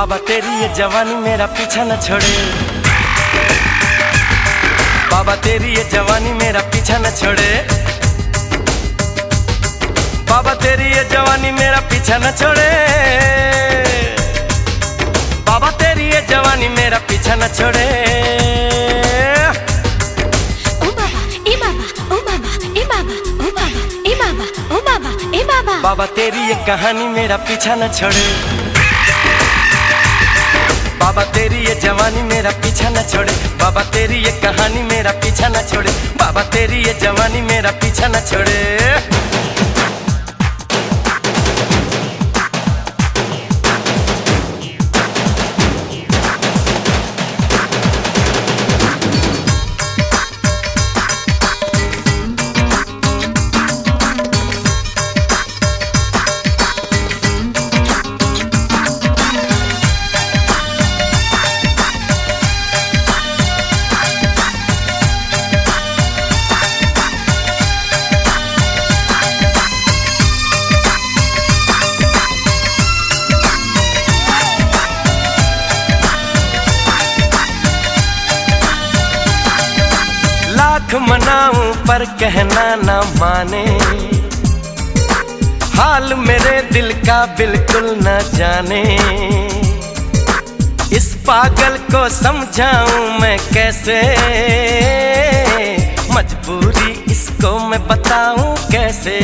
बाबा तेरी ये जवानी मेरा पीछा न छोड़े। बाबा तेरी ये जवानी मेरा पीछा न छोड़े। बाबा तेरी ये जवानी मेरा पीछा न छोड़े। बाबा तेरी ये जवानी मेरा पीछा न छोड़े। ओ बाबा ए बाबा ओ बाबा ए बाबा ओ बाबा ए बाबा ओ बाबा ए बाबा। बाबा तेरी ये कहानी मेरा पीछा न छोड़े। बाबा तेरी ये जवानी मेरा पीछा न छोड़े। बाबा तेरी ये कहानी मेरा पीछा न छोड़े। बाबा तेरी ये जवानी मेरा पीछा न छोड़े। लाख मनाऊं पर कहना ना माने, हाल मेरे दिल का बिल्कुल न जाने। इस पागल को समझाऊं मैं कैसे, मजबूरी इसको मैं बताऊं कैसे।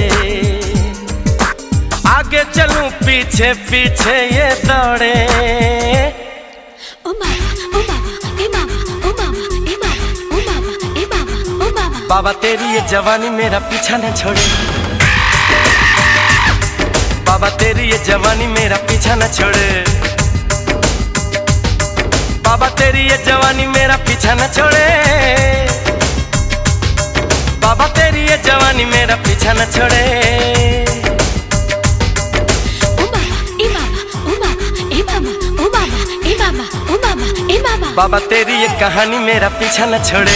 आगे चलूं पीछे पीछे ये दौड़े। ओ बाबा ओ बाबा ए बाबा ओ बाबा ए बाबा ओ बाबा ए बाबा ओ बाबा। बाबा तेरी ये जवानी मेरा पीछा न छोड़े। बाबा तेरी ये जवानी मेरा पीछा न छोड़े। बाबा तेरी ये जवानी मेरा पीछा न छोड़े। बाबा तेरी ये जवानी मेरा पीछा न छोड़े। ओ बाबा ए बाबा ओ बाबा ए बाबा ओ बाबा ए बाबा ओ बाबा ए बाबा। बाबा तेरी ये कहानी मेरा पीछा न छोड़े।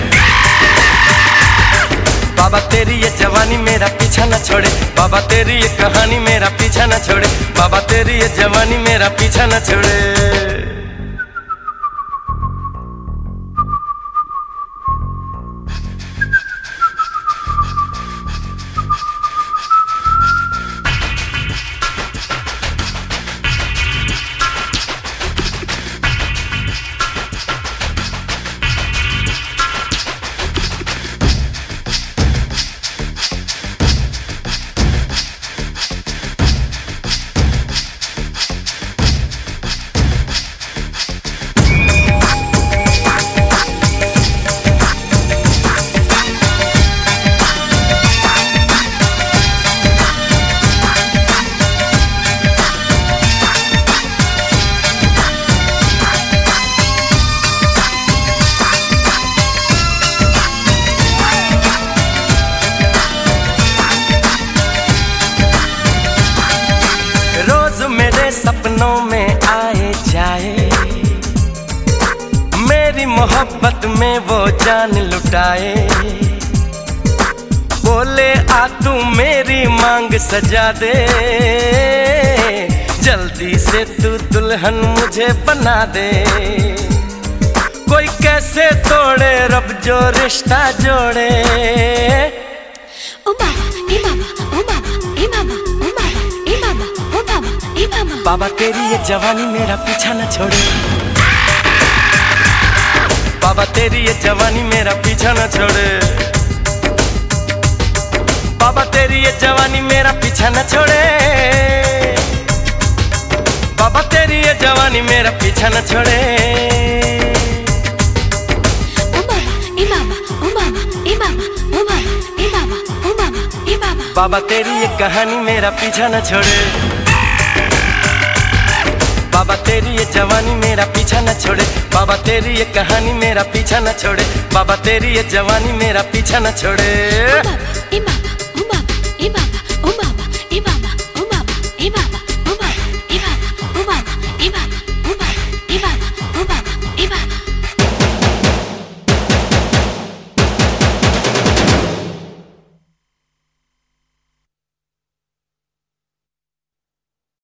बाबा तेरी ये जवानी मेरा पीछा न छोड़े। बाबा तेरी ये कहानी मेरा पीछा न छोड़े। बाबा तेरी ये जवानी मेरा पीछा न छोड़े। मेरे सपनों में आए जाए, मेरी मोहब्बत में वो जान लुटाए। बोले आ तू मेरी मांग सजा दे, जल्दी से तू दुल्हन मुझे बना दे। कोई कैसे तोड़े रब जो रिश्ता जोड़े। ओ बाबा ए बाबा ओ बाबा ए बाबा ओ बाबा ए बाबा ओ बाबा ए बाबा। बाबा तेरी ये जवानी मेरा पीछा न छोड़े। बाबा तेरी ये जवानी मेरा पीछा न छोड़े। बाबा तेरी ये जवानी मेरा पीछा न छोड़े। बाबा तेरी ये जवानी मेरा पीछा न छोड़े। ओ बाबा ए बाबा ओ बाबा ए बाबा ओ बाबा ए बाबा ओ बाबा ए बाबा। बाबा तेरी ये कहानी मेरा पीछा न छोड़े। बाबा तेरी ये जवानी मेरा पीछा न छोड़े। बाबा तेरी ये कहानी मेरा पीछा न छोड़े। बाबा तेरी ये जवानी मेरा पीछा न छोड़े। ओ बाबा ए बाबा ओ बाबा ए बाबा।